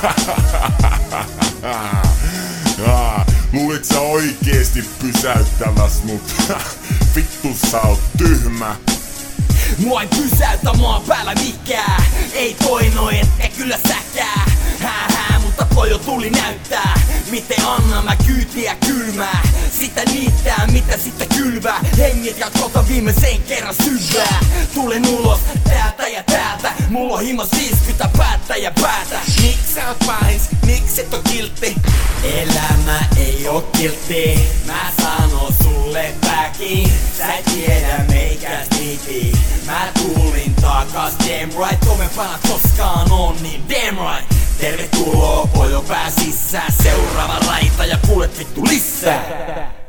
Luulit sä oikeesti pysäyttäväs mut? Vittu sä oot tyhmä. Mua ei pysäytä maan päällä mikään. Ei toino ette kyllä säkää. Mutta pojo tuli näyttää. Miten annan mä kyytiä kylmää. Sitä niittää, mitä sitten kylvää. Hengit jatkolta viimeisen kerran syvää. Tulen ulos täältä ja täältä. Mulla on himas 50 päätä ja päätä. Miks sä oot pahis? Miks et oo kiltti? Elämä ei oo kiltti. Mä sanon sulle päkin. Sä et tiedä meikäs niiti. Mä tulin takas damn right. Kovempana koskaan on niin damn right. Tervetuloa pojo pää sisään. Seuraava raita ja kuulet vittu lisää.